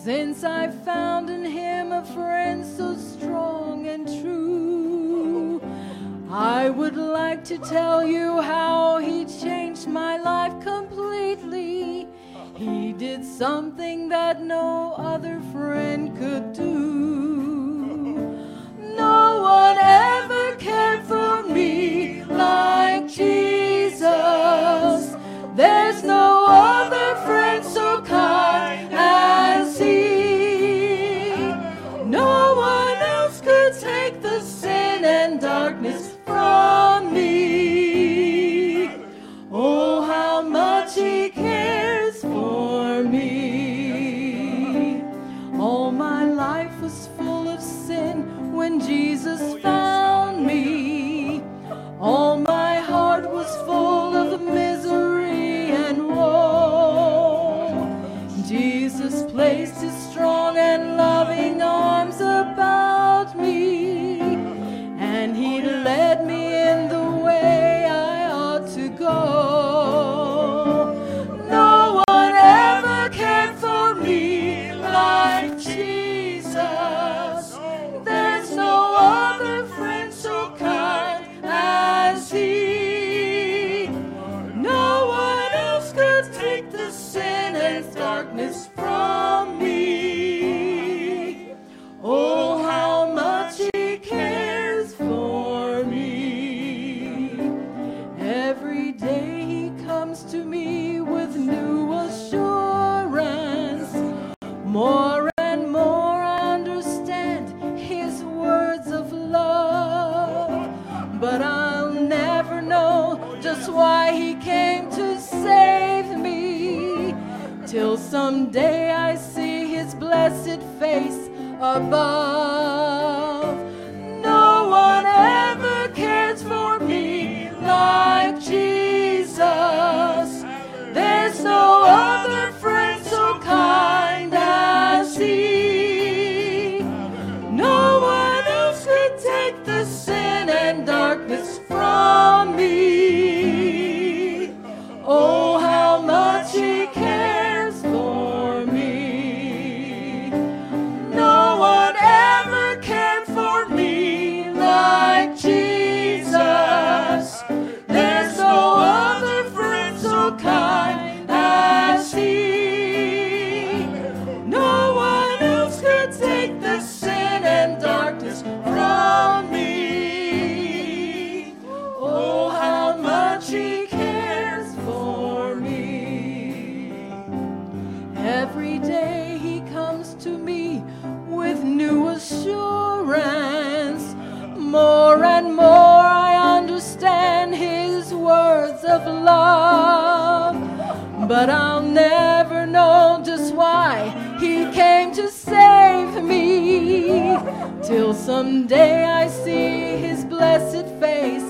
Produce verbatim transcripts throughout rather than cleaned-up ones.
since I found in him a friend so strong and true. I would like to tell you how he changed my life completely. He did something that no other friend could do. No one ever cared for me like Jesus. There's no other friend so kind as he. No one else could take the sin and darkness from me. Oh, how much he cares for me. All my life was full of sin when Jesus found me. All my heart was full of misery and woe. Jesus placed his strong and loving arms about me, and he led me in the way I ought to go. No one ever cared for me like Jesus. There's no other friend so kind as he. No one else could take the sin and darkness from me. Oh, how much he cares for me. Every day he comes to me with new assurance. More and more I understand his words of love. But I'll never know just why he came to save me, till someday I see his blessed face above. No one ever cares for me like Jesus. There's no other friend so kind as he. No one else could take the sin and darkness from me. Oh, how much he cares for me. No one ever cared for me like Jesus. There's no other friend so kind as he. No one else could take the sin and darkness from me. Oh, how much he cares for me. Every day he comes to me with new assurance. More and more I understand his words of love. But I'll never know just why he came to save me, till someday I see his blessed face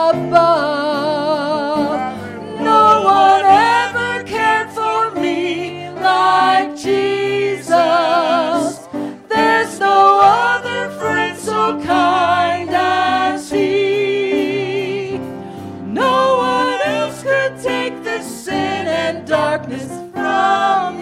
above. No one ever cared for me like Jesus. There's no other friend so kind as he. No one else could take the sin and darkness from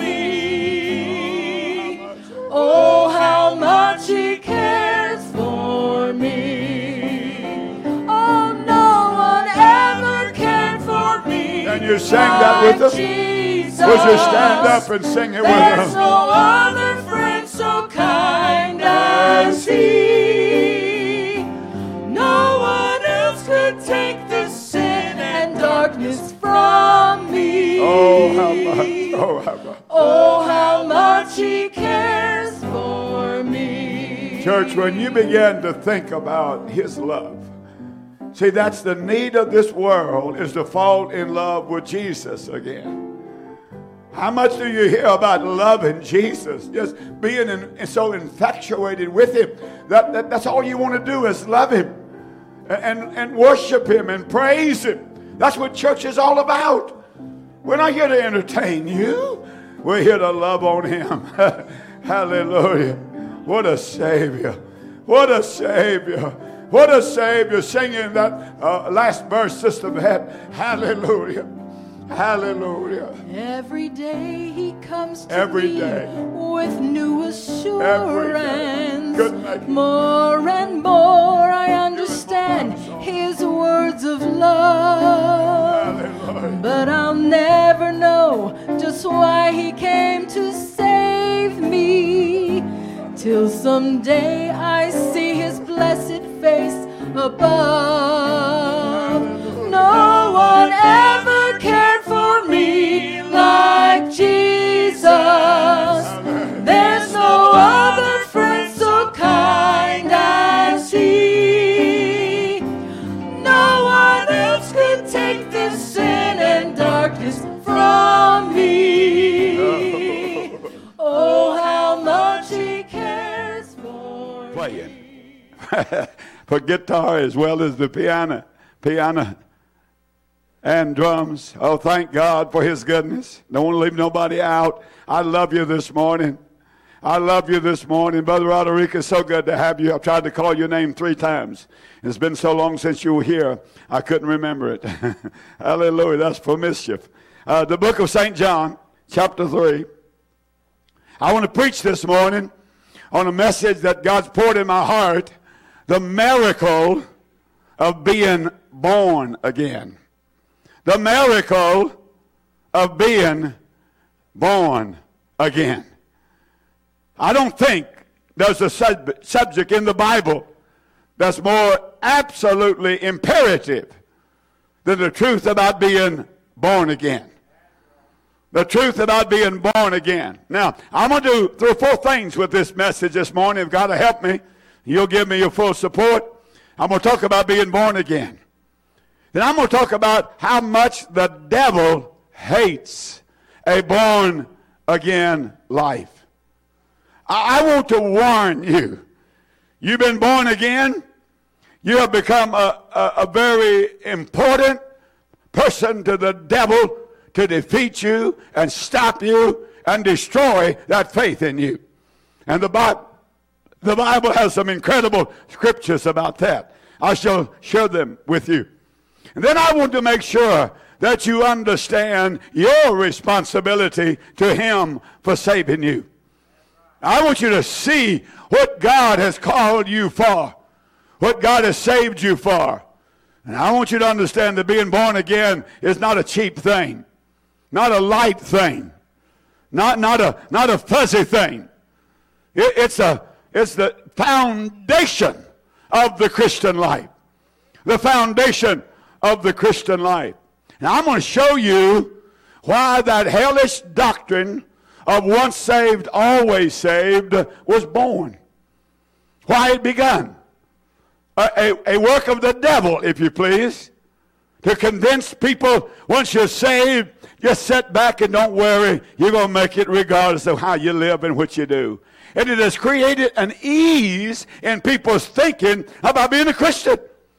me. Oh, how much he cares for me. Oh, no one ever cared for me. Can you sing that with us? Jesus. Would you stand up and sing it with There's us? no other friend so kind as he. No one else could take the sin and darkness from me. Oh, how much? Oh, how much? Oh, how much he cares for me. Church, when you begin to think about his love, see, that's the need of this world, is to fall in love with Jesus again. How much do you hear about loving Jesus? Just being in, so infatuated with him. That, that That's all you want to do is love him and, and worship him and praise him. That's what church is all about. We're not here to entertain you. We're here to love on him. Hallelujah. What a Savior. What a Savior. What a Savior. Singing that uh, last verse, Sister Beth. Hallelujah. Hallelujah. Every day he comes to Every me day. with new Every day. and Couldn't make it. more and more I understand his words of love. Hallelujah. But I'll never know just why he came to save me, till someday I see his blessed face above. No one ever cared for me like Jesus. There's no other friend so kind as he. No one else could take this sin and darkness from me. Oh, how much he cares for me. Playing for guitar as well as the piano, piano and drums. Oh, thank God for his goodness. Don't want to leave nobody out. I love you this morning. I love you this morning. Brother Roderick, it's so good to have you. I've tried to call your name three times. It's been so long since you were here, I couldn't remember it. Hallelujah. That's for mischief. Uh, the book of Saint John, chapter three. I want to preach this morning on a message that God's poured in my heart, the miracle of being born again. The miracle of being born again. I don't think there's a sub- subject in the Bible that's more absolutely imperative than the truth about being born again. The truth about being born again. Now, I'm going to do three or four things with this message this morning. If God will help me, you'll give me your full support. I'm going to talk about being born again. Then I'm going to talk about how much the devil hates a born again life. I, I want to warn you. You've been born again. You have become a, a, a very important person to the devil to defeat you and stop you and destroy that faith in you. And the Bible, the Bible has some incredible scriptures about that. I shall share them with you. And then I want to make sure that you understand your responsibility to him for saving you. I want you to see what God has called you for, what God has saved you for. And I want you to understand that being born again is not a cheap thing, not a light thing, not, not, a, not a fuzzy thing. It, it's, a, it's the foundation of the Christian life. The foundation of the Christian life. Now I'm going to show you why that hellish doctrine of once saved, always saved was born. Why it began. A, a, a work of the devil, if you please, to convince people once you're saved, just sit back and don't worry. You're going to make it regardless of how you live and what you do. And it has created an ease in people's thinking about being a Christian.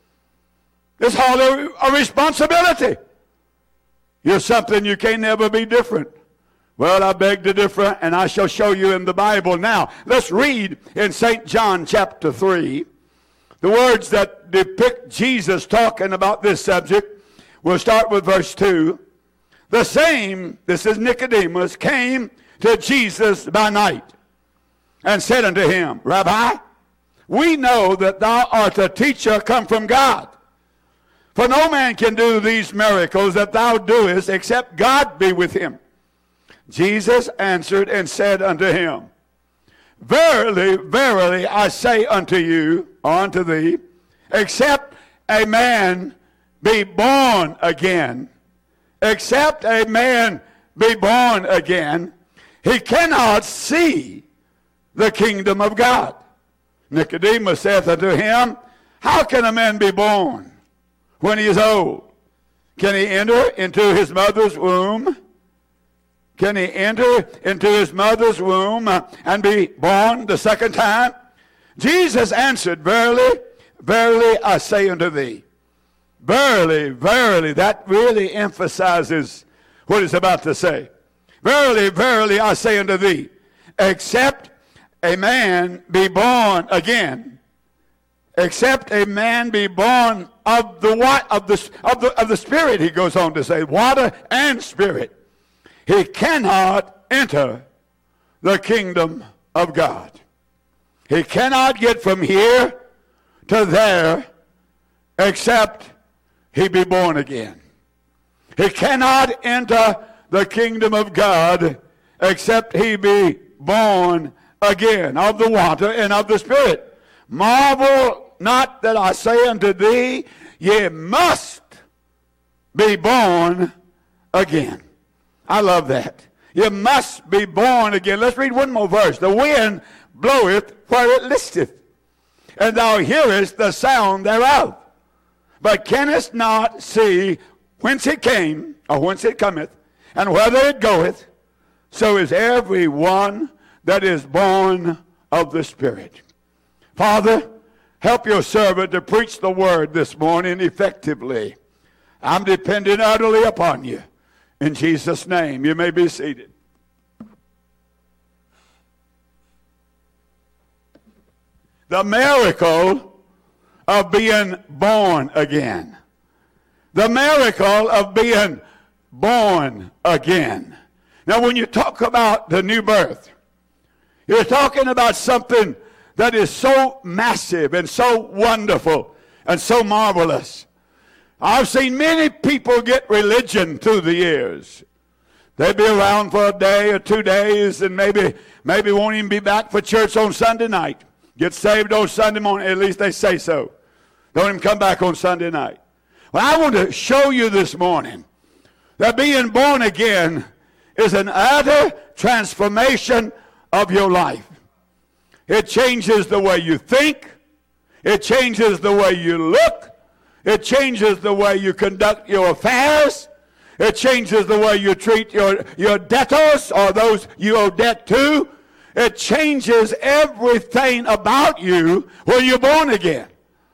It's hardly a responsibility. You're something you can't never be different. Well, I beg to differ, and I shall show you in the Bible. Now, let's read in Saint John chapter three. The words that depict Jesus talking about this subject. We'll start with verse two. The same, this is Nicodemus, came to Jesus by night and said unto him, Rabbi, we know that thou art a teacher come from God. For no man can do these miracles that thou doest except God be with him. Jesus answered and said unto him, Verily, verily, I say unto you, or unto thee, except a man be born again, except a man be born again, he cannot see the kingdom of God. Nicodemus saith unto him, How can a man be born when he is old? Can he enter into his mother's womb? Can he enter into his mother's womb and be born the second time? Jesus answered, Verily, verily, I say unto thee. Verily, verily, that really emphasizes what he's about to say. Verily, verily, I say unto thee, except a man be born again, except a man be born of the what of the of the of the Spirit, he goes on to say, water and spirit, he cannot enter the kingdom of God. He cannot get from here to there except he be born again. He cannot enter the kingdom of God except he be born again of the water and of the Spirit. Marvel not that I say unto thee, ye must be born again. I love that. You must be born again. Let's read one more verse. The wind bloweth where it listeth, and thou hearest the sound thereof, but canst not see whence it came, or whence it cometh, and whither it goeth. So is every one that is born of the Spirit. Father, help your servant to preach the word this morning effectively. I'm depending utterly upon you. In Jesus' name, you may be seated. The miracle of being born again. The miracle of being born again. Now, when you talk about the new birth, you're talking about something that is so massive and so wonderful and so marvelous. I've seen many people get religion through the years. They'll be around for a day or two days and maybe maybe won't even be back for church on Sunday night. Get saved on Sunday morning. At least they say so. Don't even come back on Sunday night. Well, I want to show you this morning that being born again is an utter transformation of your life. It changes the way you think. It changes the way you look. It changes the way you conduct your affairs. It changes the way you treat your, your debtors or those you owe debt to. It changes everything about you when you're born again.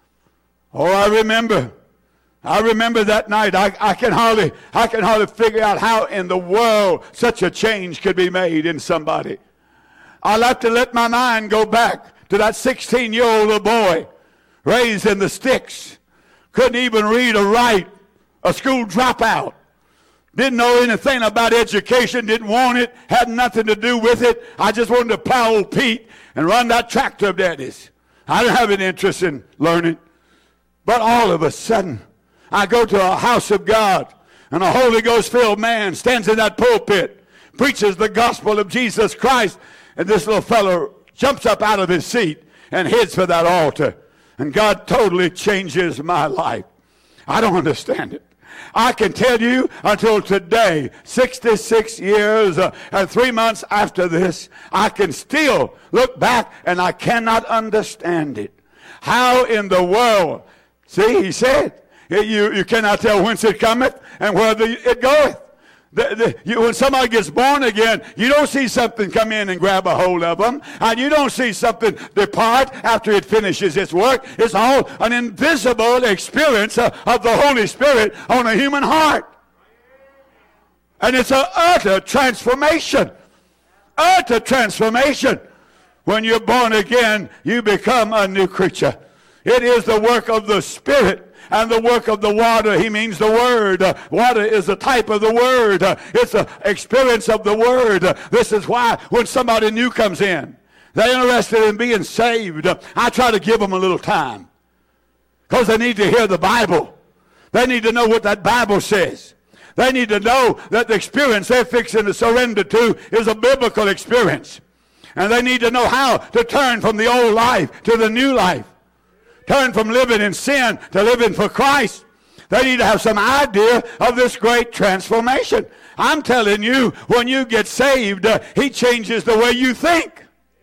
Oh, I remember. I remember that night. I, I can hardly I can hardly figure out how in the world such a change could be made in somebody. I'll have to let my mind go back to that sixteen-year-old little boy raised in the sticks. Couldn't even read or write, a school dropout. Didn't know anything about education, didn't want it, had nothing to do with it. I just wanted to plow old Pete and run that tractor of daddy's. I didn't have any interest in learning. But all of a sudden, I go to a house of God, and a Holy Ghost-filled man stands in that pulpit, preaches the gospel of Jesus Christ, and this little fellow jumps up out of his seat and heads for that altar. And God totally changes my life. I don't understand it. I can tell you until today, sixty-six years uh, and three months after this, I can still look back and I cannot understand it. How in the world? See, he said, you, you cannot tell whence it cometh and whither it goeth. The, the, you, when somebody gets born again, you don't see something come in and grab a hold of them. And you don't see something depart after it finishes its work. It's all an invisible experience uh, of the Holy Spirit on a human heart. And it's an utter transformation. Utter transformation. When you're born again, you become a new creature. It is the work of the Spirit. And the work of the water, he means the Word. Uh, water is a type of the Word. Uh, it's an experience of the Word. Uh, this is why when somebody new comes in, they're interested in being saved. Uh, I try to give them a little time. Because they need to hear the Bible. They need to know what that Bible says. They need to know that the experience they're fixing to surrender to is a biblical experience. And they need to know how to turn from the old life to the new life. Turn from living in sin to living for Christ. They need to have some idea of this great transformation. I'm telling you, when you get saved, uh, he changes the way you think.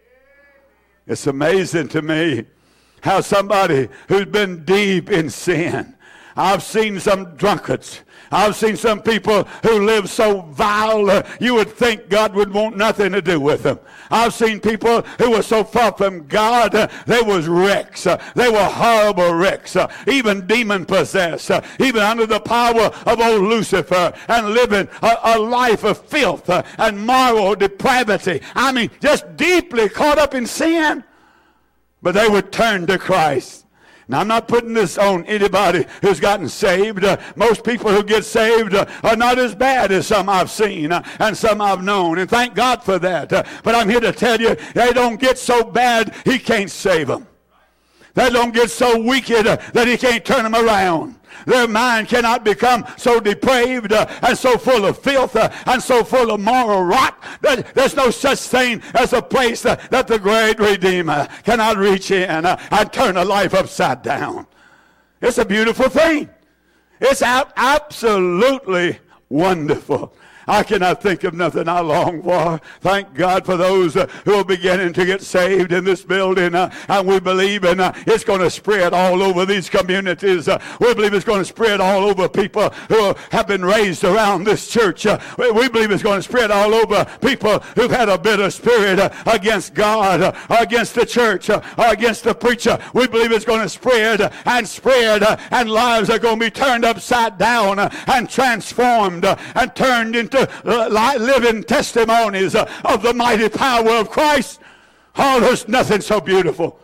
It's amazing to me how somebody who's been deep in sin. I've seen some drunkards. I've seen some people who live so vile, uh, you would think God would want nothing to do with them. I've seen people who were so far from God, uh, they was wrecks. Uh, they were horrible wrecks, uh, even demon-possessed, uh, even under the power of old Lucifer, and living a, a life of filth uh, and moral depravity. I mean, just deeply caught up in sin. But they would turn to Christ. Now, I'm not putting this on anybody who's gotten saved. Uh, most people who get saved uh, are not as bad as some I've seen uh, and some I've known, and thank God for that. Uh, but I'm here to tell you, they don't get so bad, he can't save them. They don't get so wicked uh, that he can't turn them around. Their mind cannot become so depraved uh, and so full of filth uh, and so full of moral rot that there's no such thing as a place uh, that the great Redeemer cannot reach in uh, and turn a life upside down. It's a beautiful thing. It's ab- absolutely wonderful. I cannot think of nothing I long for. Thank God for those uh, who are beginning to get saved in this building. Uh, and we believe in, uh, it's going to spread all over these communities. Uh, we believe it's going to spread all over people who have been raised around this church. Uh, we, we believe it's going to spread all over people who've had a bitter spirit uh, against God, uh, or against the church, uh, or against the preacher. We believe it's going to spread uh, and spread, uh, and lives are going to be turned upside down uh, and transformed uh, and turned into living testimonies of the mighty power of Christ. Oh, there's nothing so beautiful,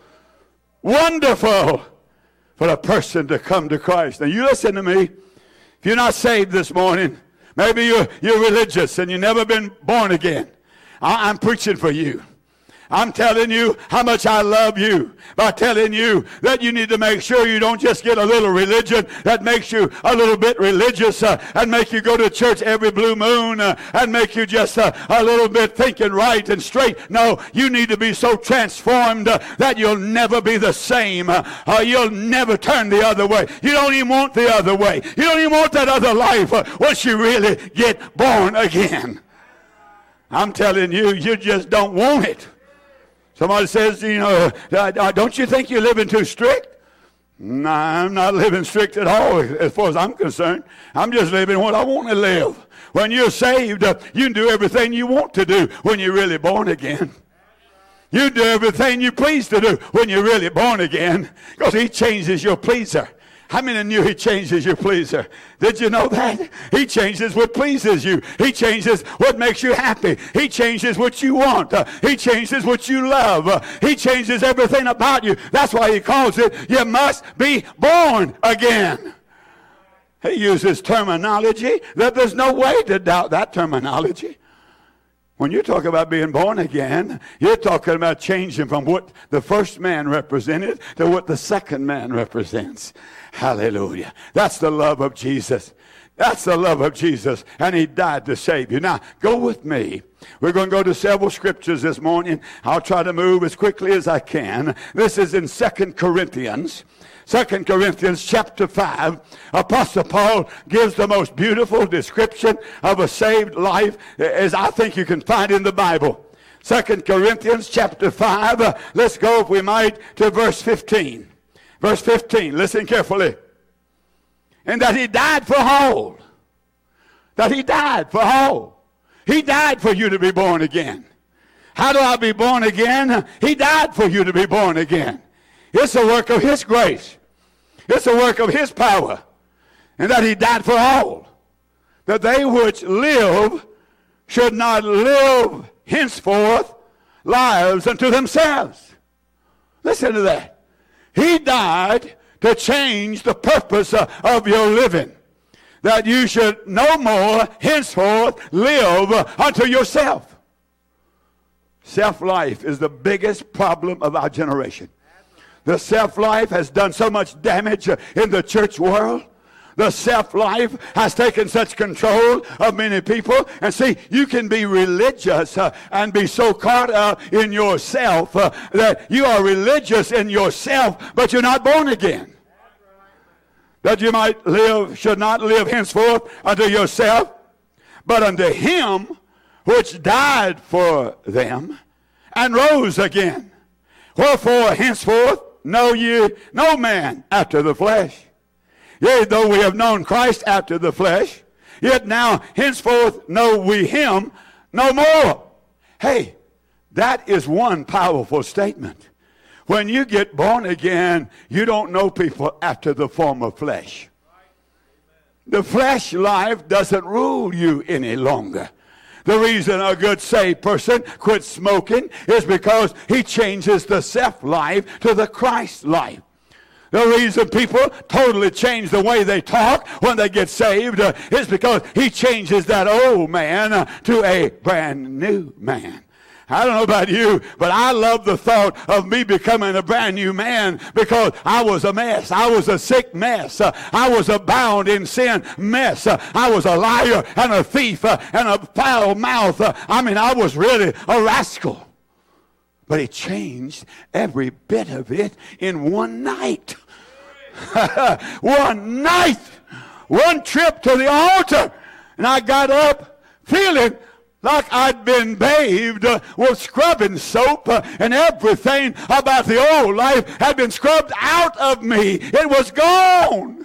wonderful for a person to come to Christ. Now, you listen to me. If you're not saved this morning, maybe you're, you're religious and you've never been born again, I, I'm preaching for you. I'm telling you how much I love you by telling you that you need to make sure you don't just get a little religion that makes you a little bit religious uh, and make you go to church every blue moon uh, and make you just uh, a little bit thinking right and straight. No, you need to be so transformed uh, that you'll never be the same. Uh, uh, you'll never turn the other way. You don't even want the other way. You don't even want that other life uh, once you really get born again. I'm telling you, you just don't want it. Somebody says, you know, don't you think you're living too strict? No, I'm not living strict at all as far as I'm concerned. I'm just living what I want to live. When you're saved, uh, you can do everything you want to do when you're really born again. You do everything you please to do when you're really born again, because he changes your pleaser. How many knew he changes your pleaser? Did you know that? He changes what pleases you. He changes what makes you happy. He changes what you want. Uh, he changes what you love. Uh, he changes everything about you. That's why he calls it, you must be born again. He uses terminology that there's no way to doubt that terminology. When you talk about being born again, you're talking about changing from what the first man represented to what the second man represents. Hallelujah. That's the love of Jesus. That's the love of Jesus. And he died to save you. Now, go with me. We're going to go to several scriptures this morning. I'll try to move as quickly as I can. This is in Second Corinthians. Second Corinthians chapter five, Apostle Paul gives the most beautiful description of a saved life as I think you can find in the Bible. Second Corinthians chapter five, uh, let's go, if we might, to verse fifteen. Verse fifteen, listen carefully. And that he died for all. That he died for all. He died for you to be born again. How do I be born again? He died for you to be born again. It's a work of his grace. It's a work of his power. And that he died for all. That they which live should not live henceforth lives unto themselves. Listen to that. He died to change the purpose of your living. That you should no more henceforth live unto yourself. Self-life is the biggest problem of our generation. The self-life has done so much damage in the church world. The self-life has taken such control of many people. And see, you can be religious uh, and be so caught up in yourself uh, that you are religious in yourself, but you're not born again. That you might live, should not live henceforth unto yourself, but unto him which died for them and rose again. Wherefore henceforth know ye no man after the flesh. Yea, though we have known Christ after the flesh, yet now henceforth know we him no more. Hey, that is one powerful statement. When you get born again, you don't know people after the form of flesh. The flesh life doesn't rule you any longer. The reason a good saved person quits smoking is because he changes the self life to the Christ life. The reason people totally change the way they talk when they get saved uh, is because he changes that old man uh, to a brand new man. I don't know about you, but I love the thought of me becoming a brand new man because I was a mess. I was a sick mess. Uh, I was a bound in sin mess. Uh, I was a liar and a thief uh, and a foul mouth. Uh, I mean, I was really a rascal. But he changed every bit of it in one night. One night. One trip to the altar. And I got up feeling like I'd been bathed uh, with scrubbing soap uh, and everything about the old life had been scrubbed out of me. It was gone.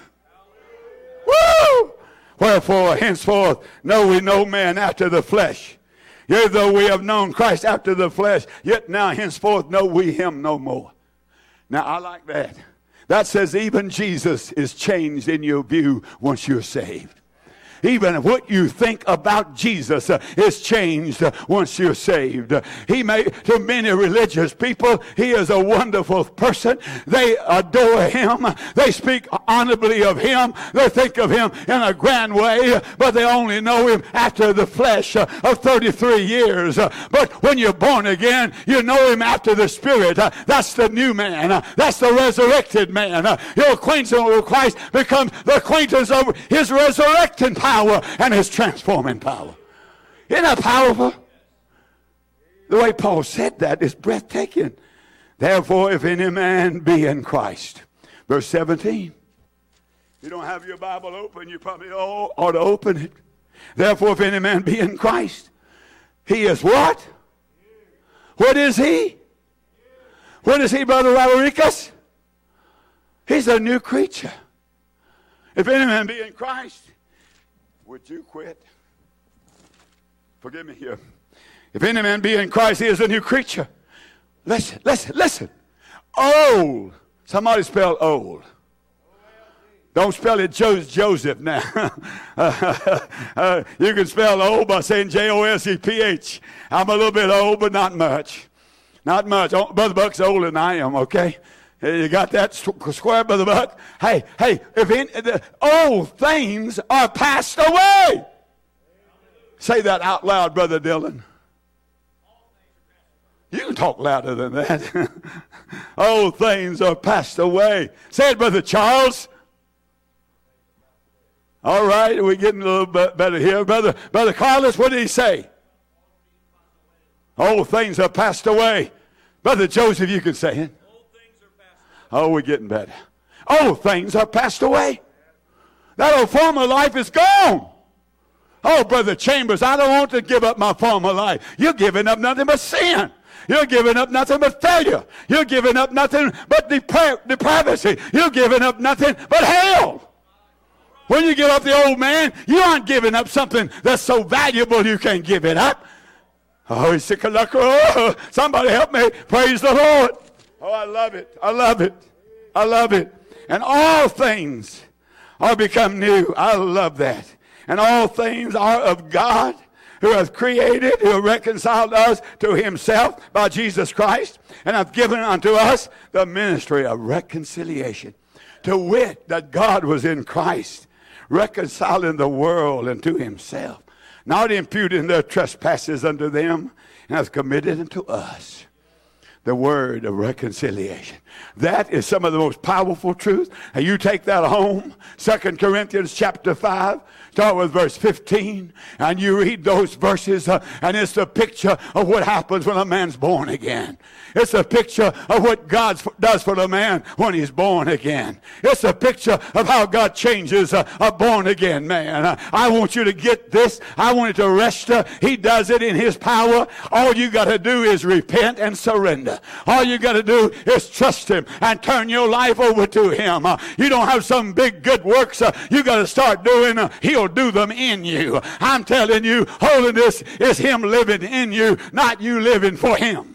Woo! Wherefore, henceforth, know we no man after the flesh. Yea, though we have known Christ after the flesh, yet now henceforth know we him no more. Now, I like that. That says even Jesus is changed in your view once you're saved. Even what you think about Jesus uh, is changed uh, once you're saved. Uh, he may, to many religious people, he is a wonderful person. They adore him. They speak honorably of him. They think of him in a grand way, but they only know him after the flesh uh, of thirty-three years. Uh, but when you're born again, you know him after the Spirit. Uh, that's the new man. Uh, that's the resurrected man. Uh, your acquaintance with Christ becomes the acquaintance of his resurrecting power. Power and his transforming power. Isn't that powerful? The way Paul said that is breathtaking. Therefore, if any man be in Christ. Verse seventeen. You don't have your Bible open, you probably all ought to open it. Therefore, if any man be in Christ, he is what? What is he? What is he, Brother Rodriguez? He's a new creature. If any man be in Christ, would you quit? Forgive me here. If any man be in Christ, he is a new creature. Listen, listen, listen. Old. Somebody spell old. Don't spell it Joseph now. uh, you can spell old by saying J O S E P H. I'm a little bit old, but not much. Not much. Brother Buck's older than I am, okay? You got that square, Brother Buck? Hey, hey, if in, the old things are passed away. Say that out loud, Brother Dylan. You can talk louder than that. Old things are passed away. Say it, Brother Charles. All right, we're getting a little bit better here. Brother, Brother Carlos, what did he say? Old things are passed away. Brother Joseph, you can say it. Oh, we're getting better. Old things are passed away. That old former life is gone. Oh, Brother Chambers, I don't want to give up my former life. You're giving up nothing but sin. You're giving up nothing but failure. You're giving up nothing but depra- depravity. You're giving up nothing but hell. When you give up the old man, you aren't giving up something that's so valuable you can't give it up. Oh, somebody help me. Praise the Lord. Oh, I love it. I love it. I love it. And all things are become new. I love that. And all things are of God, who hath created, who hath reconciled us to himself by Jesus Christ, and hath given unto us the ministry of reconciliation. To wit, that God was in Christ, reconciling the world unto himself, not imputing their trespasses unto them, and hath committed unto us the word of reconciliation. That is some of the most powerful truth. And you take that home, Second Corinthians chapter five, start with verse fifteen, and you read those verses, uh, and it's the picture of what happens when a man's born again. It's a picture of what God does for the man when he's born again. It's a picture of how God changes a, a born-again man. Uh, I want you to get this. I want it to rest. Uh, he does it in his power. All you got to do is repent and surrender. All you got to do is trust him and turn your life over to him. Uh, you don't have some big good works uh, you got to start doing. Uh, he'll do them in you. I'm telling you, holiness is him living in you, not you living for him.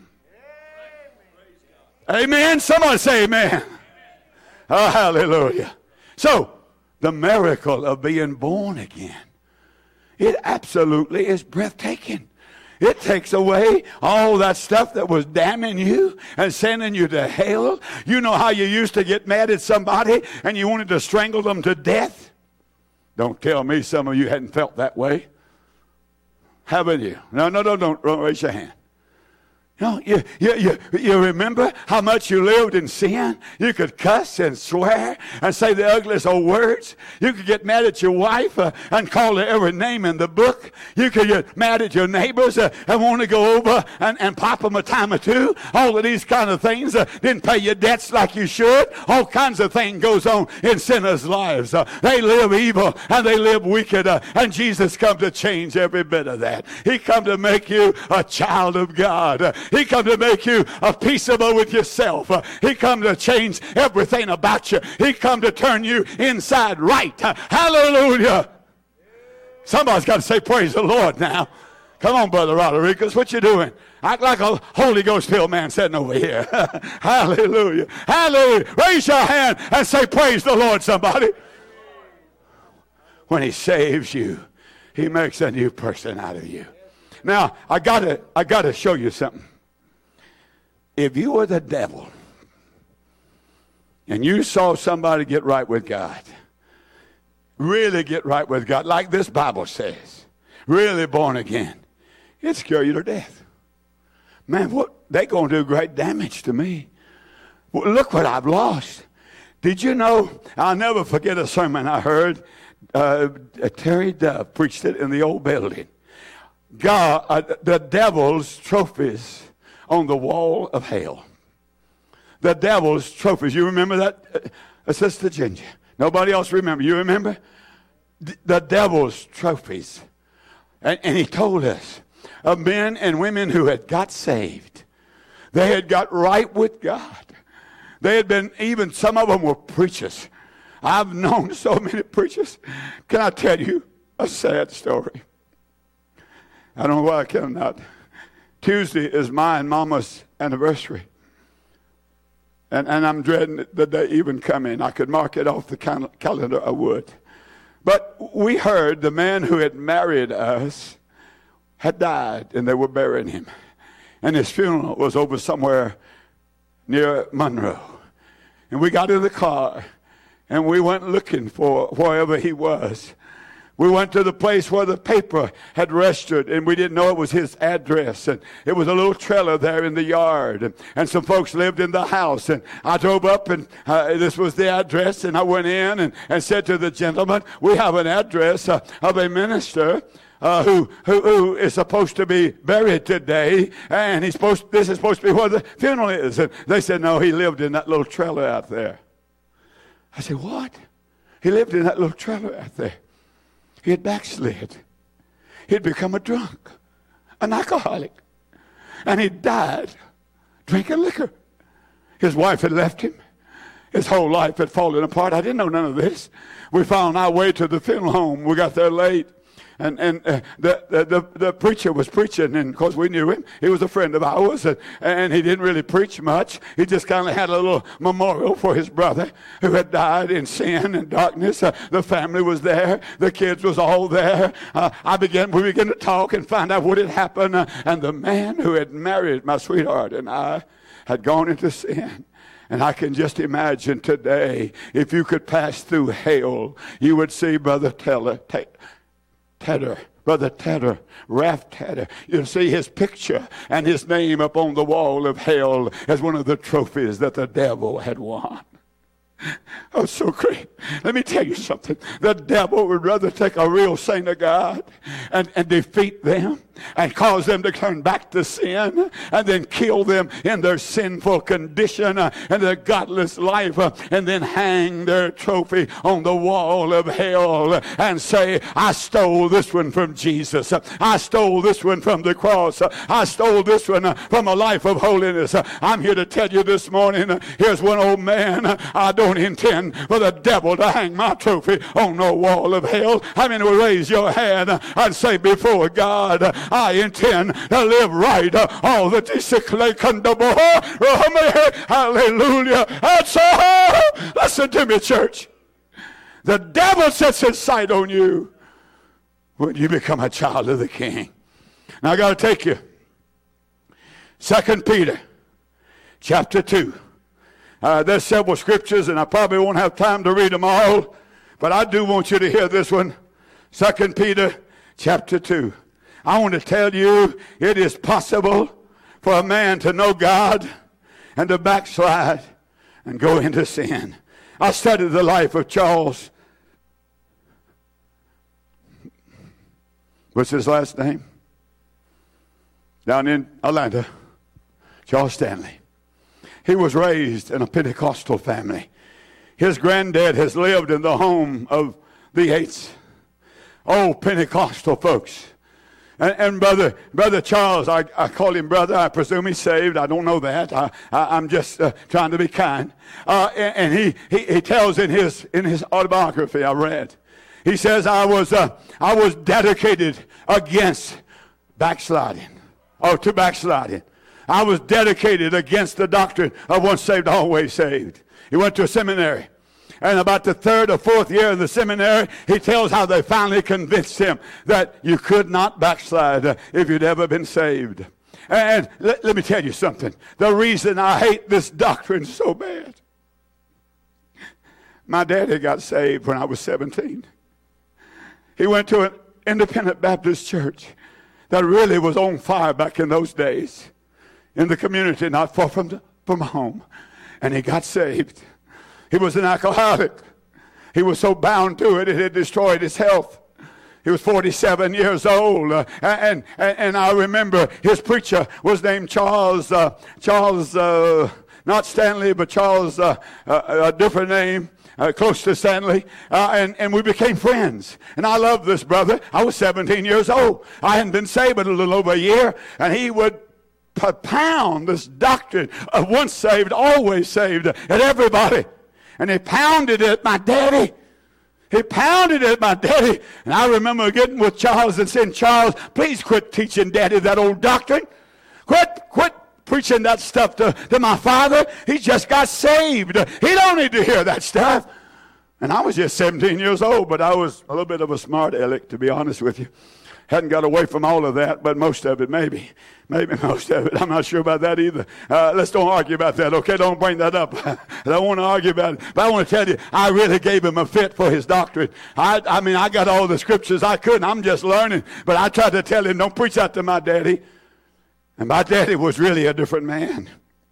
Amen. Somebody say amen. Oh, hallelujah. So, the miracle of being born again, it absolutely is breathtaking. It takes away all that stuff that was damning you and sending you to hell. You know how you used to get mad at somebody and you wanted to strangle them to death? Don't tell me some of you hadn't felt that way. Haven't you? No, no, no, don't, don't raise your hand. No, you, you, you, you remember how much you lived in sin? You could cuss and swear and say the ugliest old words. You could get mad at your wife uh, and call her every name in the book. You could get mad at your neighbors uh, and want to go over and, and pop them a time or two. All of these kind of things. Uh, didn't pay your debts like you should. All kinds of things goes on in sinners' lives. Uh, they live evil and they live wicked. Uh, and Jesus come to change every bit of that. He come to make you a child of God. Uh, He come to make you a peaceable with yourself. Uh, he come to change everything about you. He come to turn you inside right. Uh, hallelujah. Somebody's got to say praise the Lord now. Come on, Brother Rodriguez, what you doing? Act like a Holy Ghost filled man sitting over here. Hallelujah. Hallelujah. Raise your hand and say praise the Lord, somebody. When he saves you, he makes a new person out of you. Now, I gotta, I gotta show you something. If you were the devil and you saw somebody get right with God, really get right with God, like this Bible says, really born again, it'd scare you to death. Man, what they're going to do great damage to me. Well, look what I've lost. Did you know, I'll never forget a sermon I heard. Uh, Terry Dove preached it in the old building. God, uh, the devil's trophies on the wall of hell. The devil's trophies. You remember that, uh, Sister Ginger? Nobody else remember. You remember? D- the devil's trophies. And, and he told us of men and women who had got saved. They had got right with God. They had been, even some of them were preachers. I've known so many preachers. Can I tell you a sad story? I don't know why I cannot. Tuesday is my and Mama's anniversary. And, and I'm dreading the day even coming. I could mark it off the cal- calendar, I would. But we heard the man who had married us had died, and they were burying him. And his funeral was over somewhere near Monroe. And we got in the car, and we went looking for wherever he was. We went to the place where the paper had registered, and we didn't know it was his address. And it was a little trailer there in the yard, and, and some folks lived in the house. And I drove up, and uh, this was the address, and I went in and, and said to the gentleman, we have an address uh, of a minister uh, who, who who is supposed to be buried today, and he's supposed. This is supposed to be where the funeral is. And they said, no, he lived in that little trailer out there. I said, what? He lived in that little trailer out there. He had backslid. He'd become a drunk, an alcoholic. And he died drinking liquor. His wife had left him. His whole life had fallen apart. I didn't know none of this. We found our way to the funeral home. We got there late. And, and uh, the, the, the, the preacher was preaching, and of course we knew him. He was a friend of ours, and, and he didn't really preach much. He just kind of had a little memorial for his brother who had died in sin and darkness. Uh, the family was there. The kids was all there. Uh, I began, we began to talk and find out what had happened. Uh, and the man who had married my sweetheart and I had gone into sin. And I can just imagine today, if you could pass through hell, you would see Brother Teller, T- Tedder, Brother Tedder, Ralph Tedder. You'll see his picture and his name up on the wall of hell as one of the trophies that the devil had won. Oh, so great. Let me tell you something. The devil would rather take a real saint of God and, and defeat them and cause them to turn back to sin and then kill them in their sinful condition uh, and their godless life uh, and then hang their trophy on the wall of hell uh, and say, I stole this one from Jesus. Uh, I stole this one from the cross. Uh, I stole this one uh, from a life of holiness. Uh, I'm here to tell you this morning, uh, here's one old man. Uh, I don't intend for the devil to hang my trophy on no wall of hell. How many will raise your hand uh, and say, before God, uh, I intend to live right. Uh, all the hallelujah. That's all. Listen to me, church. The devil sets his sight on you when you become a child of the King. Now I got to take you. Second Peter chapter two. Uh, there's several scriptures, and I probably won't have time to read them all, but I do want you to hear this one. Second Peter chapter two. I want to tell you, it is possible for a man to know God and to backslide and go into sin. I studied the life of Charles. What's his last name? Down in Atlanta. Charles Stanley. He was raised in a Pentecostal family. His granddad has lived in the home of the Yates. Oh, Pentecostal folks. And, and brother, brother Charles, I, I call him brother. I presume he's saved. I don't know that. I, I, I'm just uh, trying to be kind. Uh, and and he, he, he tells in his in his autobiography I read, he says, I was uh, I was dedicated against backsliding. Oh, to backsliding. I was dedicated against the doctrine of once saved, always saved. He went to a seminary. And about the third or fourth year in the seminary, he tells how they finally convinced him that you could not backslide uh, if you'd ever been saved. And let, let me tell you something. The reason I hate this doctrine so bad. My daddy got saved when I was seventeen. He went to an independent Baptist church that really was on fire back in those days in the community not far from, the, from home. And he got saved. He was an alcoholic. He was so bound to it, it had destroyed his health. He was forty-seven years old. Uh, and, and, and I remember his preacher was named Charles, uh, Charles, uh, not Stanley, but Charles, uh, uh, a different name. Uh, close to Stanley, uh, and, and we became friends. And I loved this brother. I was seventeen years old. I hadn't been saved but a little over a year, and he would pound this doctrine of once saved, always saved at everybody. And he pounded it at my daddy. He pounded it at my daddy. And I remember getting with Charles and saying, Charles, please quit teaching daddy that old doctrine. Quit, quit preaching that stuff to, to my father. He just got saved. He don't need to hear that stuff. And I was just seventeen years old, but I was a little bit of a smart aleck, to be honest with you. Hadn't got away from all of that, but most of it, maybe. Maybe most of it. I'm not sure about that either. Uh, let's don't argue about that, okay? Don't bring that up. I don't want to argue about it. But I want to tell you, I really gave him a fit for his doctrine. I, I mean, I got all the scriptures I could, and I'm just learning. But I tried to tell him, don't preach that to my daddy. And my daddy was really a different man.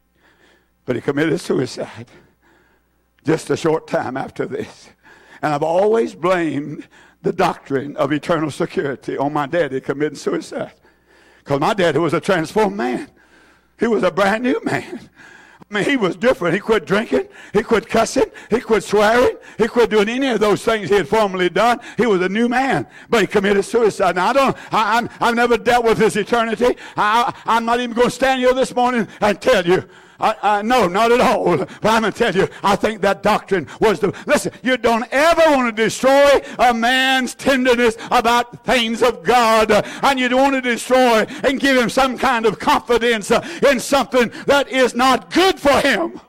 But he committed suicide just a short time after this. And I've always blamed the doctrine of eternal security on my daddy committing suicide. Because my daddy was a transformed man. He was a brand new man. I mean, he was different. He quit drinking. He quit cussing. He quit swearing. He quit doing any of those things he had formerly done. He was a new man. But he committed suicide. Now, I don't, I, I'm, I've never dealt with his eternity. I, I'm not even going to stand here this morning and tell you. I, I, no, not at all. But I'm going to tell you, I think that doctrine was the... Listen, you don't ever want to destroy a man's tenderness about things of God. Uh, and you don't want to destroy and give him some kind of confidence uh, in something that is not good for him.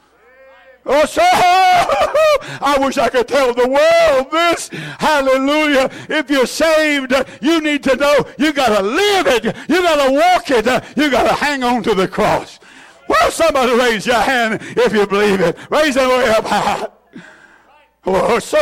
Oh, so I wish I could tell the world this. Hallelujah. If you're saved, uh, you need to know you got to live it. You got to walk it. Uh, you got to hang on to the cross. Well, somebody raise your hand if you believe it. Raise it way up high. Oh, so,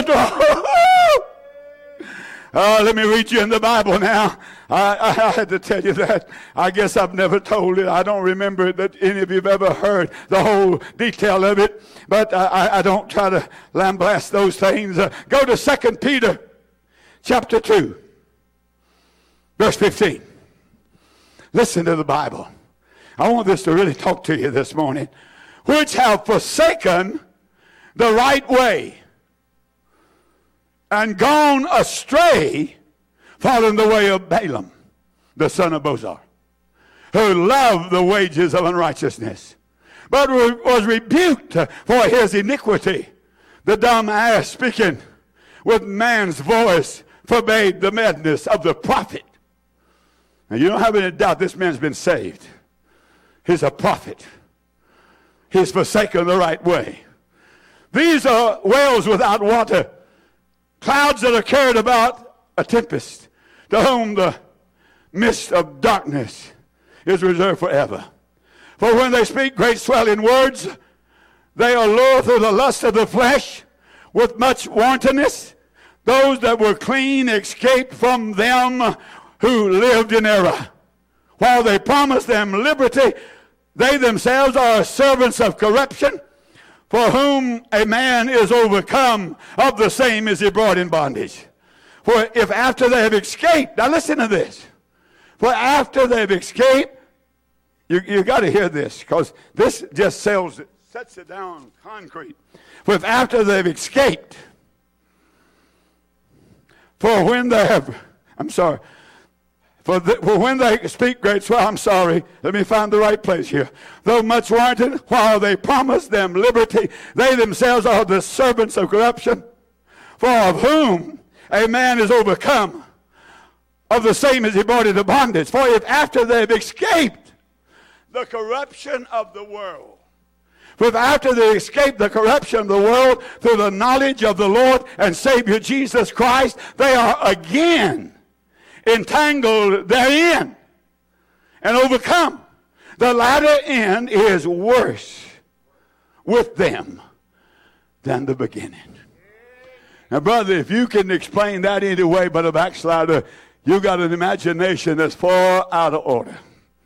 uh, let me read you in the Bible now. I, I, I had to tell you that. I guess I've never told it. I don't remember that any of you have ever heard the whole detail of it. But I, I don't try to lambaste those things. Uh, go to Second Peter chapter two, verse fifteen. Listen to the Bible. I want this to really talk to you this morning. Which have forsaken the right way and gone astray, following the way of Balaam, the son of Bosor, who loved the wages of unrighteousness, but was rebuked for his iniquity. The dumb ass, speaking with man's voice, forbade the madness of the prophet. Now, you don't have any doubt this man's been saved. He's a prophet. He's forsaken the right way. These are wells without water, clouds that are carried about a tempest, to whom the midst of darkness is reserved forever. For when they speak great swelling words, they allure through the lust of the flesh with much wantonness. Those that were clean escaped from them who lived in error. While they promise them liberty, they themselves are servants of corruption, for whom a man is overcome, of the same is he brought in bondage. For if after they have escaped, now listen to this, for after they've escaped, you you got to hear this, because this just sells it, sets it down concrete. For if after they've escaped, for when they have, I'm sorry, For, the, for when they speak great swell, I'm sorry, let me find the right place here. Though much warranted, while they promise them liberty, they themselves are the servants of corruption. For of whom a man is overcome, of the same is he brought into bondage. For if after they've escaped the corruption of the world, for if after they escape the corruption of the world through the knowledge of the Lord and Savior Jesus Christ, they are again entangled therein and overcome. The latter end is worse with them than the beginning. Now, brother, if you can explain that any way but a backslider, you got an imagination that's far out of order.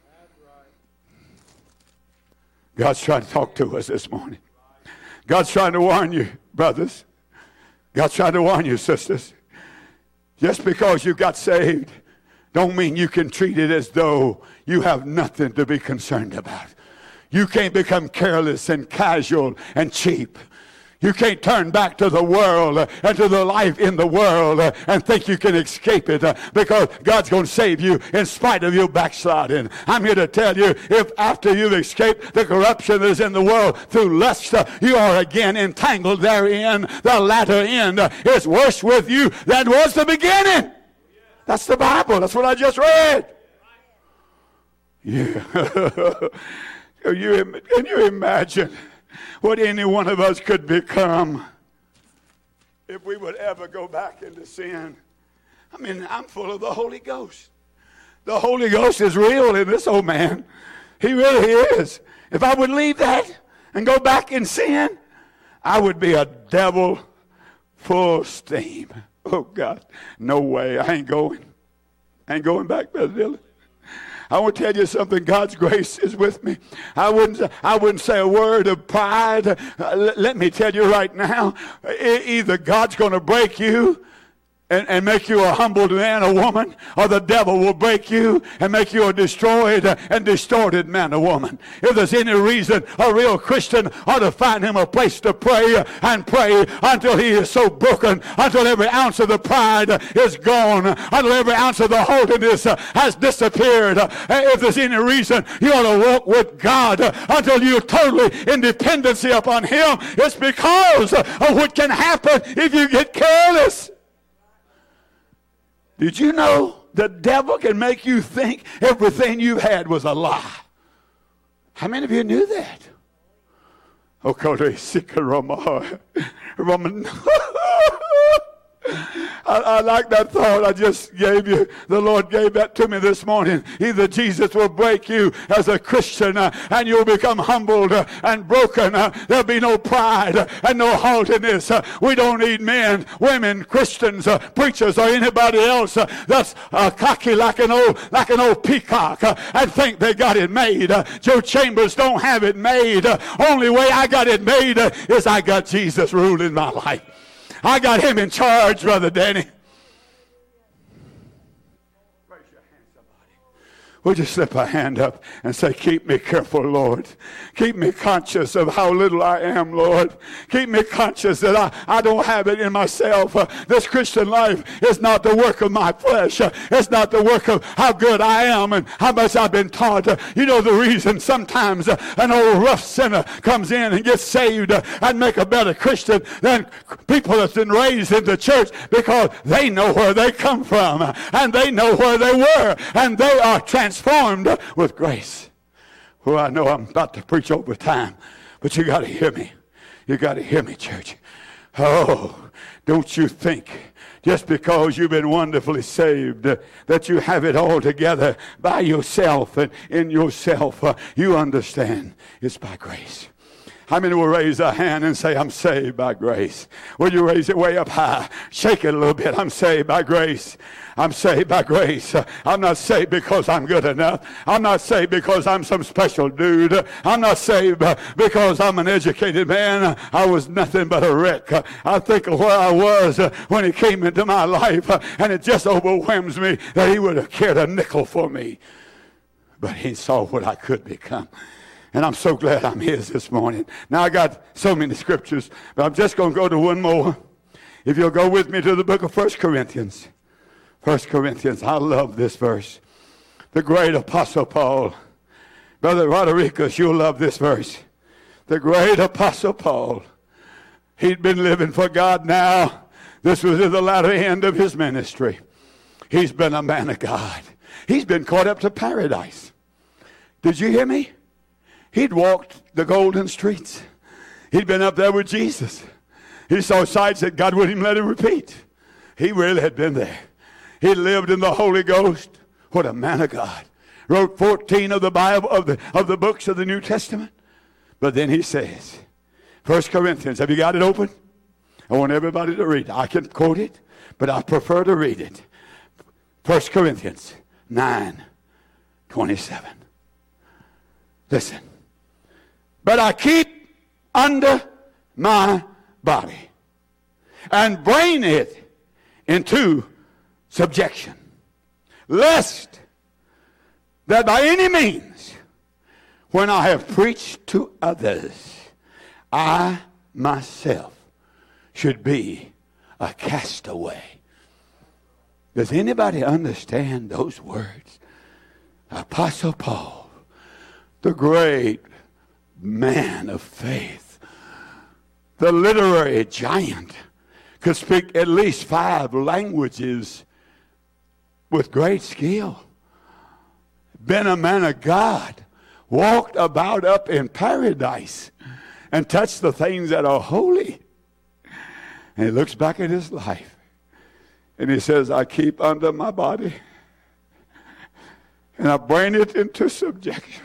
God's trying to talk to us this morning. God's trying to warn you, brothers. God's trying to warn you, sisters. Just because you got saved don't mean you can treat it as though you have nothing to be concerned about. You can't become careless and casual and cheap. You can't turn back to the world and to the life in the world and think you can escape it because God's going to save you in spite of you backsliding. I'm here to tell you, if after you've escaped the corruption that is in the world through lust, you are again entangled therein, the latter end is worse with you than was the beginning. That's the Bible. That's what I just read. Yeah. Can you, can you imagine what any one of us could become if we would ever go back into sin? I mean, I'm full of the Holy Ghost. The Holy Ghost is real in this old man. He really is. If I would leave that and go back in sin, I would be a devil full steam. Oh, God, no way. I ain't going. I ain't going back, Brother Dillon. I want to tell you something. God's grace is with me. I wouldn't, I wouldn't say a word of pride. Uh, let, let me tell you right now, either God's going to break you and, and make you a humbled man or woman, or the devil will break you and make you a destroyed and distorted man or woman. If there's any reason a real Christian ought to find him a place to pray and pray until he is so broken, until every ounce of the pride is gone, until every ounce of the holiness has disappeared. If there's any reason you ought to walk with God until you're totally in dependency upon him, it's because of what can happen if you get careless. Did you know the devil can make you think everything you had was a lie? How many of you knew that? Oh, Roman. I, I like that thought I just gave you. The Lord gave that to me this morning. Either Jesus will break you as a Christian uh, and you'll become humbled uh, and broken. Uh, there'll be no pride uh, and no haughtiness. Uh, we don't need men, women, Christians, uh, preachers, or anybody else uh, that's uh, cocky like an old like an old peacock uh, and think they got it made. Uh, Joe Chambers don't have it made. Uh, only way I got it made uh, is I got Jesus ruling my life. I got him in charge, Brother Danny. Raise your hand, somebody. Would you slip a hand up and say, keep me careful, Lord. Keep me conscious of how little I am, Lord. Keep me conscious that I, I don't have it in myself. Uh, this Christian life is not the work of my flesh. Uh, it's not the work of how good I am and how much I've been taught. Uh, you know the reason sometimes uh, an old rough sinner comes in and gets saved uh, and make a better Christian than people that's been raised in the church, because they know where they come from uh, and they know where they were and they are transformed uh, with grace. Well, I know I'm about to preach over time, but you got to hear me. You got to hear me, church. Oh, don't you think just because you've been wonderfully saved uh, that you have it all together by yourself and in yourself. Uh, you understand it's by grace. How many will raise a hand and say, I'm saved by grace? Will you raise it way up high? Shake it a little bit. I'm saved by grace. I'm saved by grace. I'm not saved because I'm good enough. I'm not saved because I'm some special dude. I'm not saved because I'm an educated man. I was nothing but a wreck. I think of where I was when he came into my life, and it just overwhelms me that he would have cared a nickel for me. But he saw what I could become. And I'm so glad I'm his this morning. Now I got so many scriptures, but I'm just going to go to one more. If you'll go with me to the book of First Corinthians. First Corinthians, I love this verse. The great Apostle Paul. Brother Rodriguez, you'll love this verse. The great Apostle Paul. He'd been living for God now. This was at the latter end of his ministry. He's been a man of God. He's been caught up to paradise. Did you hear me? He'd walked the golden streets. He'd been up there with Jesus. He saw sights that God wouldn't even let him repeat. He really had been there. He lived in the Holy Ghost. What a man of God. Wrote fourteen of the Bible, of the, of the books of the New Testament. But then he says, First Corinthians, have you got it open? I want everybody to read it. I can quote it, but I prefer to read it. First Corinthians nine twenty-seven. Listen. But I keep under my body and bring it into subjection, lest that by any means, when I have preached to others, I myself should be a castaway. Does anybody understand those words? Apostle Paul, the great man of faith, the literary giant, could speak at least five languages with great skill. Been a man of God, walked about up in paradise and touched the things that are holy. And he looks back at his life and he says, I keep under my body and I bring it into subjection.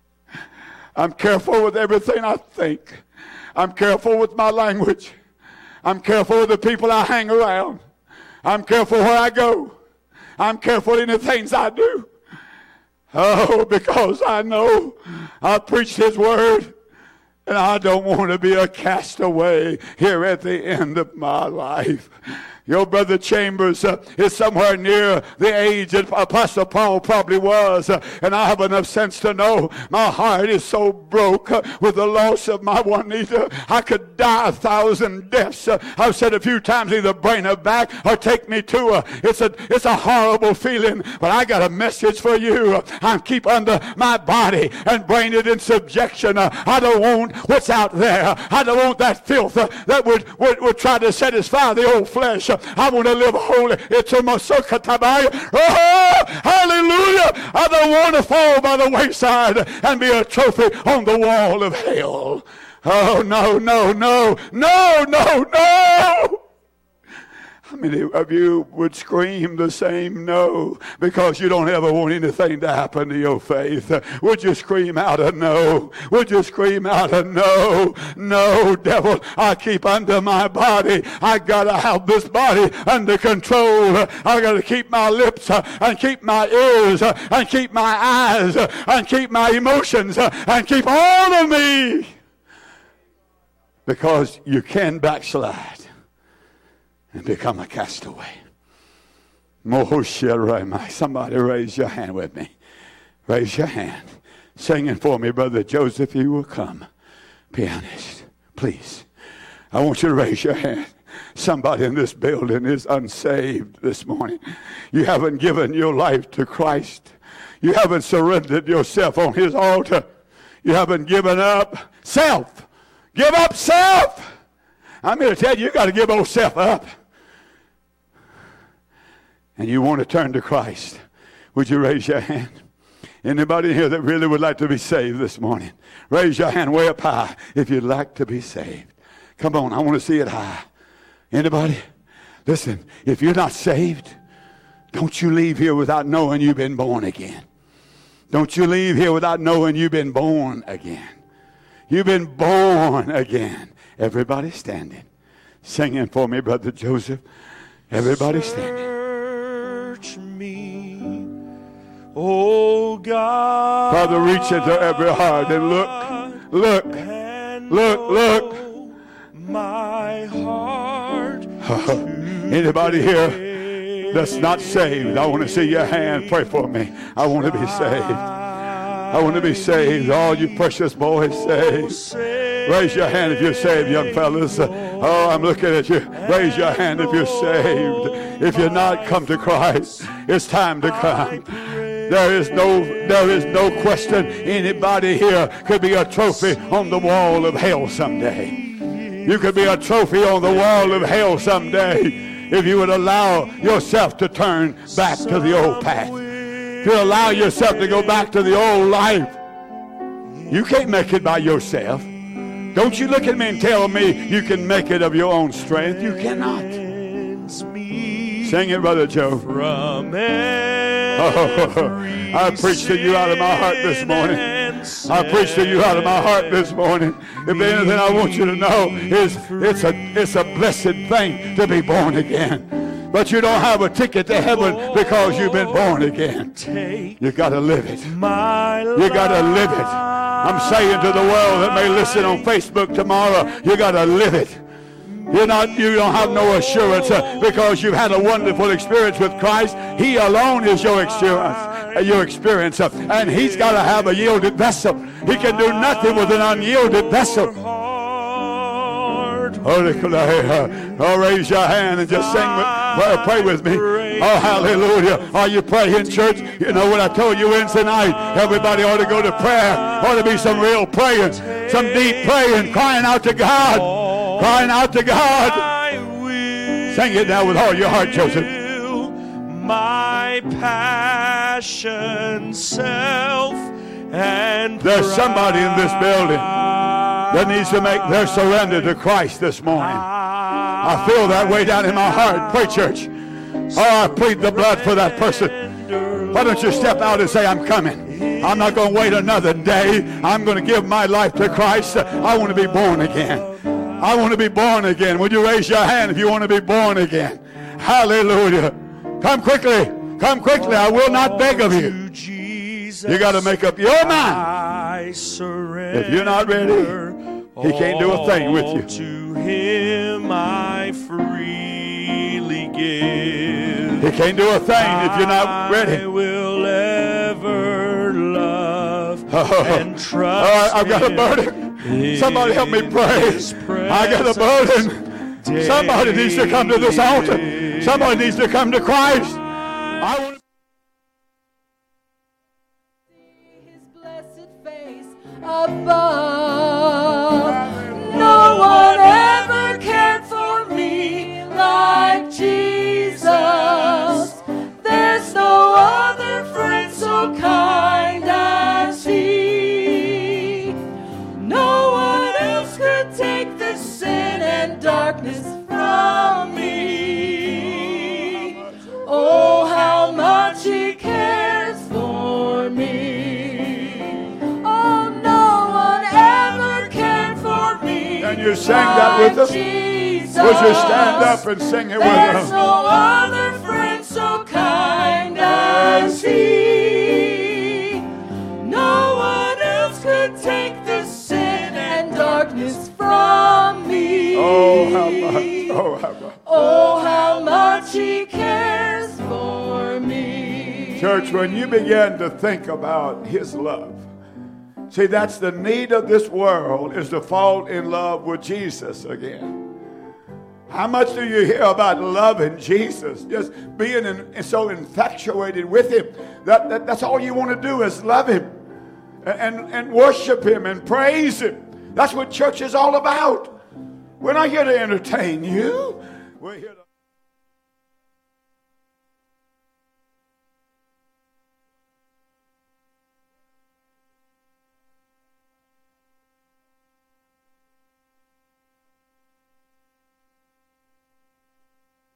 I'm careful with everything I think. I'm careful with my language. I'm careful with the people I hang around. I'm careful where I go. I'm careful in the things I do. Oh, because I know I preach his word and I don't want to be a castaway here at the end of my life. Your brother Chambers uh, is somewhere near the age that Apostle Paul probably was. Uh, and I have enough sense to know my heart is so broke uh, with the loss of my Juanita. I could die a thousand deaths. Uh, I've said a few times, either bring her back or take me to her. It's a, it's a horrible feeling, but I got a message for you. Uh, I keep under my body and bring it in subjection. Uh, I don't want what's out there. I don't want that filth uh, that would, would, would try to satisfy the old flesh. Uh, I want to live holy. It's a masokatabaya. Oh, hallelujah. I don't want to fall by the wayside and be a trophy on the wall of hell. Oh, no, no, no, no, no, no. How many of you would scream the same no because you don't ever want anything to happen to your faith? Would you scream out a no? Would you scream out a no? No, devil, I keep under my body. I got to have this body under control. I got to keep my lips and keep my ears and keep my eyes and keep my emotions and keep all of me. Because you can backslide and become a castaway. Somebody raise your hand with me. Raise your hand. Singing for me, Brother Joseph, you will come. Pianist, please. I want you to raise your hand. Somebody in this building is unsaved this morning. You haven't given your life to Christ. You haven't surrendered yourself on his altar. You haven't given up self. Give up self. I'm here to tell you, you got to give old self up. And you want to turn to Christ. Would you raise your hand? Anybody here that really would like to be saved this morning? Raise your hand way up high if you'd like to be saved. Come on, I want to see it high. Anybody? Listen, if you're not saved, don't you leave here without knowing you've been born again. Don't you leave here without knowing you've been born again. You've been born again. Everybody standing. Singing for me, Brother Joseph. Everybody standing. Search me, oh God. Father, reach into every heart and look, look, look, look. My heart. Anybody here that's not saved? I want to see your hand. Pray for me. I want to be saved. I want to be saved. All you precious boys saved. Raise your hand if you're saved, young fellas. Oh, I'm looking at you. Raise your hand if you're saved. If you're not, come to Christ. It's time to come. There is no, there is no question anybody here could be a trophy on the wall of hell someday. You could be a trophy on the wall of hell someday if you would allow yourself to turn back to the old path. If you allow yourself to go back to the old life. You can't make it by yourself. Don't you look at me and tell me you can make it of your own strength. You cannot. Sing it, Brother Joe. From Oh, I preach to you out of my heart this morning. I preach to you out of my heart this morning. If there's anything I want you to know is it's a it's a blessed thing to be born again. But you don't have a ticket to heaven because you've been born again. You got to live it. You got to live it. I'm saying to the world that may listen on Facebook tomorrow, you got to live it. You're not, you don't have no assurance uh, because you've had a wonderful experience with Christ. He alone is your experience, uh, your experience, uh, and He's got to have a yielded vessel. He can do nothing with an unyielded vessel. Oh, oh, raise your hand and just sing with, well, pray with me. Oh, hallelujah. Are you praying, church? You know what I told you Wednesday night? Everybody ought to go to prayer. Ought to be some real praying, some deep praying, crying out to God. Crying out to God. Sing it now with all your heart, Joseph. My passion, self, and there's somebody in this building that needs to make their surrender to Christ this morning. I feel that way down in my heart. Pray, church. Oh, I plead the blood for that person. Why don't you step out and say, I'm coming. I'm not going to wait another day. I'm going to give my life to Christ. I want to be born again. I want to be born again. Would you raise your hand if you want to be born again? Hallelujah. Come quickly. Come quickly. I will not beg of you. You got to make up your mind. If you're not ready, He can't do a thing with you. To Him I freely give. He can't do a thing if you're not ready. I will ever love and trust. All right, I've got a burden. Somebody help me pray. I got a burden. Somebody needs to come to this altar. Somebody needs to come to Christ. I want to see His blessed face above. No one ever cared for me like Jesus. There's no other friend so kind as He. No one else could take the sin and darkness from me. Oh, how much He cares for me. Oh, no one ever cared for me. And you sang that with us? Jesus. Would you stand up and sing it with us? There's no other friend so kind as He. No one else could take the sin and darkness from me. Oh, how much. Oh, how much. Oh, how much He cares for me. Church, when you begin to think about His love, see, that's the need of this world, is to fall in love with Jesus again. How much do you hear about loving Jesus? Just being in, so infatuated with Him. That, that, that's all you want to do is love Him and, and, and worship Him and praise Him. That's what church is all about. We're not here to entertain you. We're here to